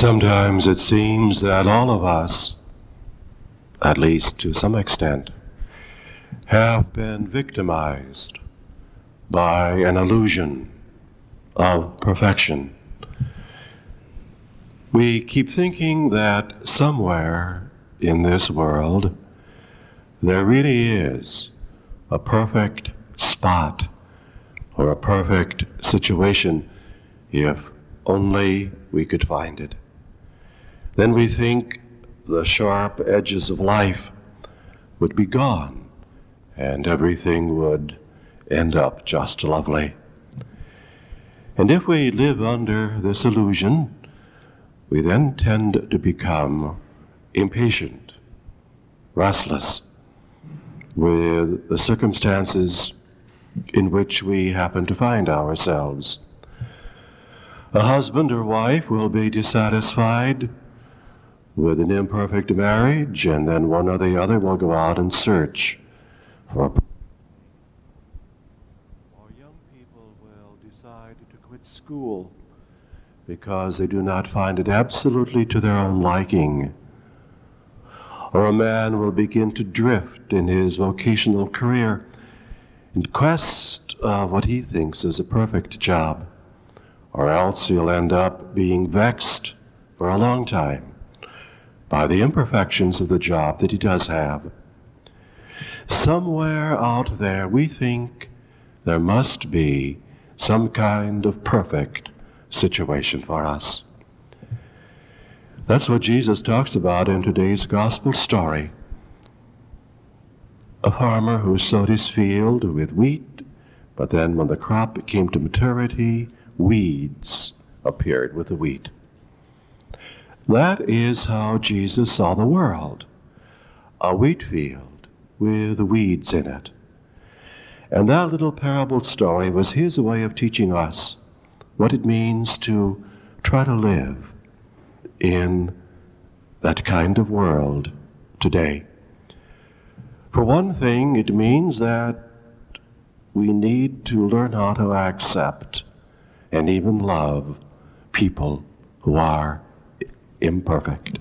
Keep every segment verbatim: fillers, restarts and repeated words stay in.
Sometimes it seems that all of us, at least to some extent, have been victimized by an illusion of perfection. We keep thinking that somewhere in this world there really is a perfect spot or a perfect situation if only we could find it. Then we think the sharp edges of life would be gone and everything would end up just lovely. And if we live under this illusion, we then tend to become impatient, restless with the circumstances in which we happen to find ourselves. A husband or wife will be dissatisfied with an imperfect marriage, and then one or the other will go out and search for a or young people will decide to quit school because they do not find it absolutely to their own liking. Or a man will begin to drift in his vocational career in quest of what he thinks is a perfect job, or else he'll end up being vexed for a long time by the imperfections of the job that he does have. Somewhere out there we think there must be some kind of perfect situation for us. That's what Jesus talks about in today's gospel story. A farmer who sowed his field with wheat, but then when the crop came to maturity, weeds appeared with the wheat. That is how Jesus saw the world, a wheat field with weeds in it. And that little parable story was his way of teaching us what it means to try to live in that kind of world today. For one thing, it means that we need to learn how to accept and even love people who are imperfect.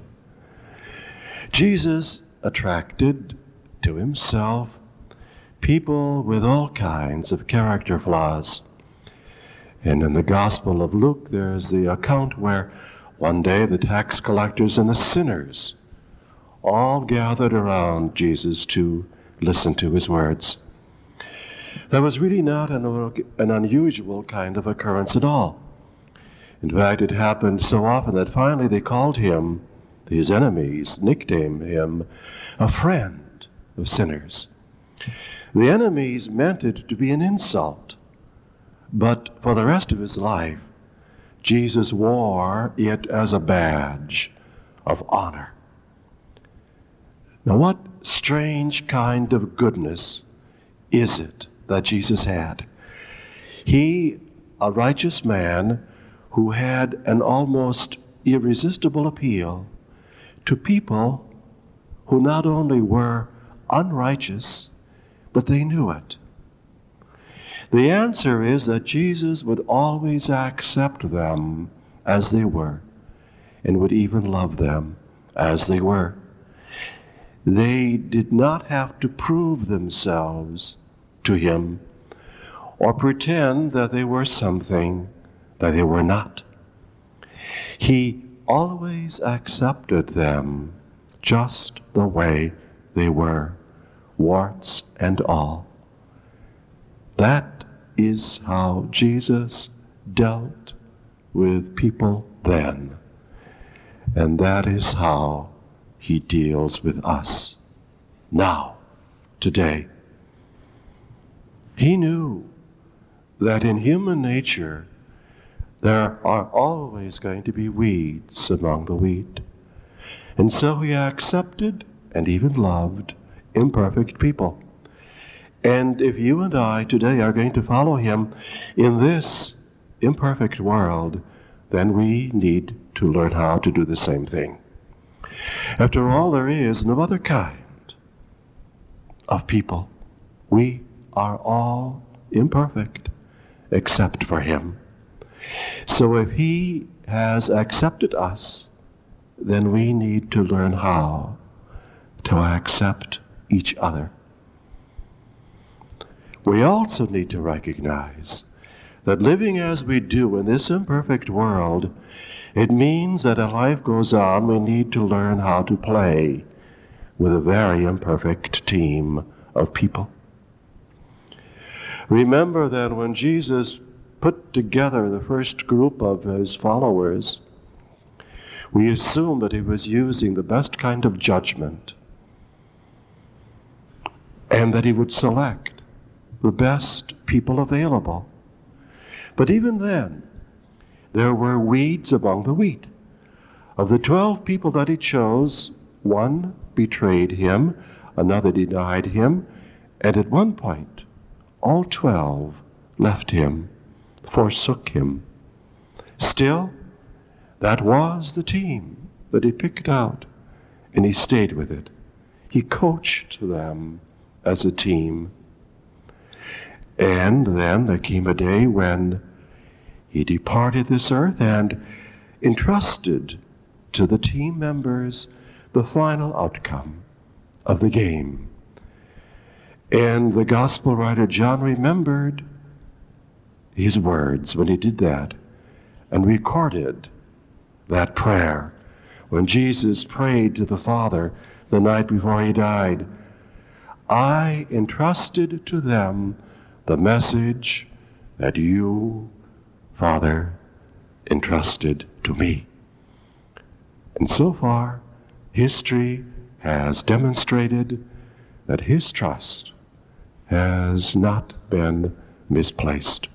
Jesus attracted to himself people with all kinds of character flaws. And in the Gospel of Luke, there's the account where one day the tax collectors and the sinners all gathered around Jesus to listen to his words. That was really not an, an unusual kind of occurrence at all. In fact, it happened so often that finally they called him, his enemies nicknamed him, a friend of sinners. The enemies meant it to be an insult, but for the rest of his life, Jesus wore it as a badge of honor. Now, what strange kind of goodness is it that Jesus had? He, a righteous man who had an almost irresistible appeal to people who not only were unrighteous, but they knew it. The answer is that Jesus would always accept them as they were, and would even love them as they were. They did not have to prove themselves to him or pretend that they were something that they were not. He always accepted them just the way they were, warts and all. That is how Jesus dealt with people then, and that is how he deals with us now, today. He knew that in human nature there are always going to be weeds among the wheat, and so he accepted and even loved imperfect people. And if you and I today are going to follow him in this imperfect world, then we need to learn how to do the same thing. After all, there is no other kind of people. We are all imperfect except for him. So if he has accepted us then we need to learn how to accept each other. We also need to recognize that living as we do in this imperfect world, it means that as life goes on, we need to learn how to play with a very imperfect team of people. Remember that when Jesus put together the first group of his followers, we assume that he was using the best kind of judgment and that he would select the best people available. But even then, there were weeds among the wheat. Of the twelve people that he chose, one betrayed him, another denied him, and at one point, all twelve left him, forsook him. Still, that was the team that he picked out, and he stayed with it. He coached them as a team. And then there came a day when he departed this earth and entrusted to the team members the final outcome of the game. And the gospel writer John remembered his words when he did that and recorded that prayer when Jesus prayed to the Father the night before he died. I entrusted to them the message that you, Father, entrusted to me. And so far, history has demonstrated that his trust has not been misplaced.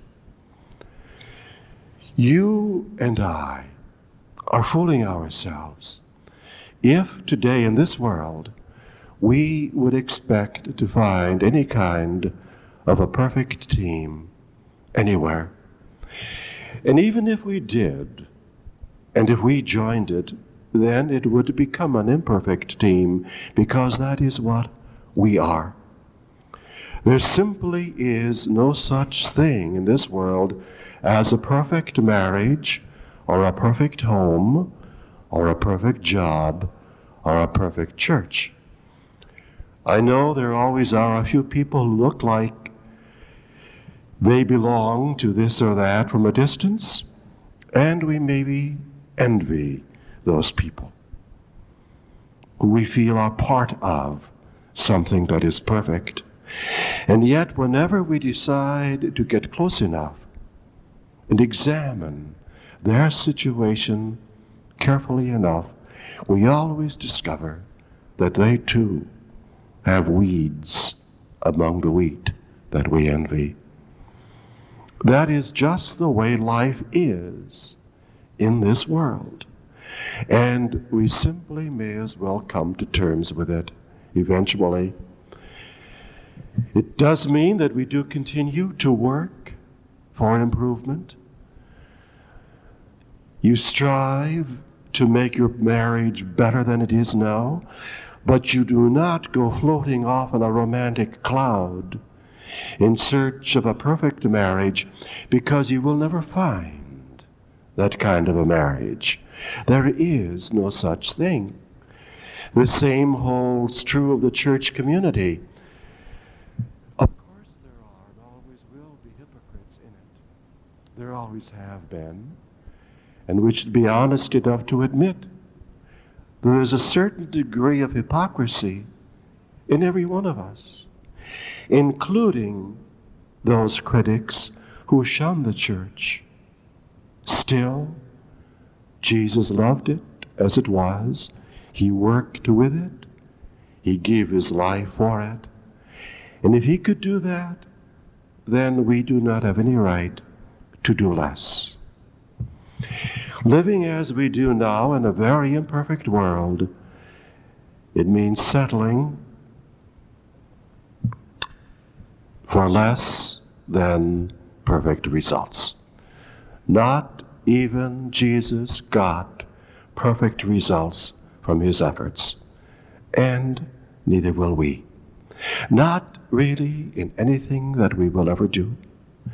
You and I are fooling ourselves if today in this world we would expect to find any kind of a perfect team anywhere. And even if we did, and if we joined it, then it would become an imperfect team, because that is what we are. There simply is no such thing in this world as a perfect marriage, or a perfect home, or a perfect job, or a perfect church. I know there always are a few people who look like they belong to this or that from a distance, and we maybe envy those people who we feel are part of something that is perfect. And yet, whenever we decide to get close enough and examine their situation carefully enough, we always discover that they too have weeds among the wheat that we envy. That is just the way life is in this world. And we simply may as well come to terms with it eventually. It does mean that we do continue to work for improvement. You strive to make your marriage better than it is now, but you do not go floating off on a romantic cloud in search of a perfect marriage, because you will never find that kind of a marriage. There is no such thing. The same holds true of the church community. Of course there are and always will be hypocrites in it. There always have been. And we should be honest enough to admit there is a certain degree of hypocrisy in every one of us, including those critics who shun the church. Still, Jesus loved it as it was. He worked with it. He gave his life for it. And if he could do that, then we do not have any right to do less. Living as we do now in a very imperfect world, it means settling for less than perfect results. Not even Jesus got perfect results from his efforts, and neither will we. Not really in anything that we will ever do.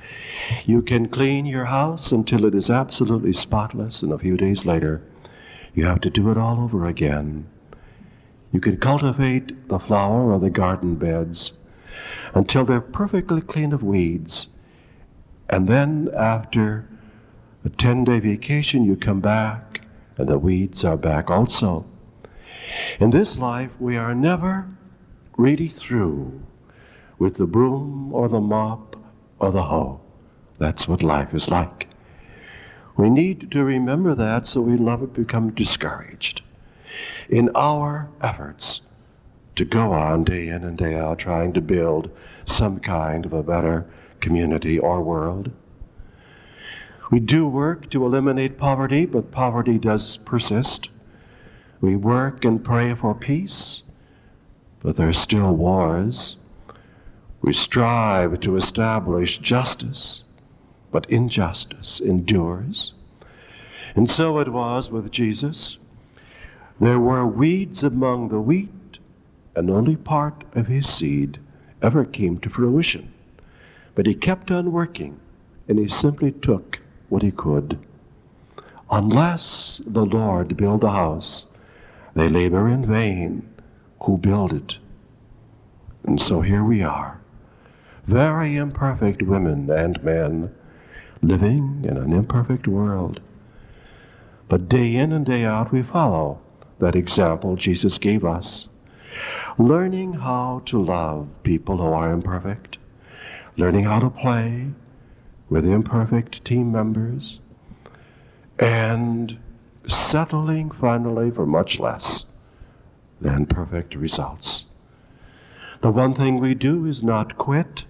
You can clean your house until it is absolutely spotless, and a few days later You have to do it all over again. You can cultivate the flower or the garden beds until they're perfectly clean of weeds. And then after a ten-day vacation, you come back and the weeds are back also. In this life, we are never really through with the broom or the mop or the hoe. That's what life is like. We need to remember that so we never become discouraged in our efforts to go on day in and day out trying to build some kind of a better community or world. We do work to eliminate poverty, but poverty does persist. We work and pray for peace, but there are still wars. We strive to establish justice, but injustice endures. And so it was with Jesus. There were weeds among the wheat, and only part of his seed ever came to fruition. But he kept on working, and he simply took what he could. Unless the Lord build the house, they labor in vain who build it. And so here we are, very imperfect women and men, living in an imperfect world. But day in and day out we follow that example Jesus gave us, learning how to love people who are imperfect, learning how to play with imperfect team members, and settling finally for much less than perfect results. The one thing we do is not quit.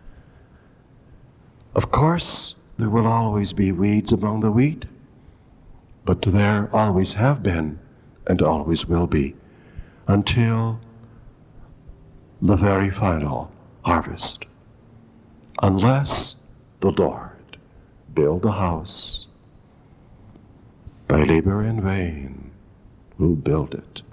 Of course, there will always be weeds among the wheat, but there always have been and always will be until the very final harvest. Unless the Lord build the house, they labor in vain who build it.